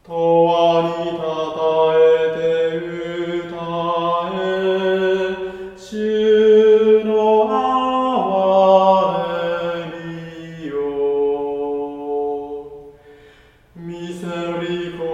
永遠にたたえて歌え、主の憐れみよ。ミセリコ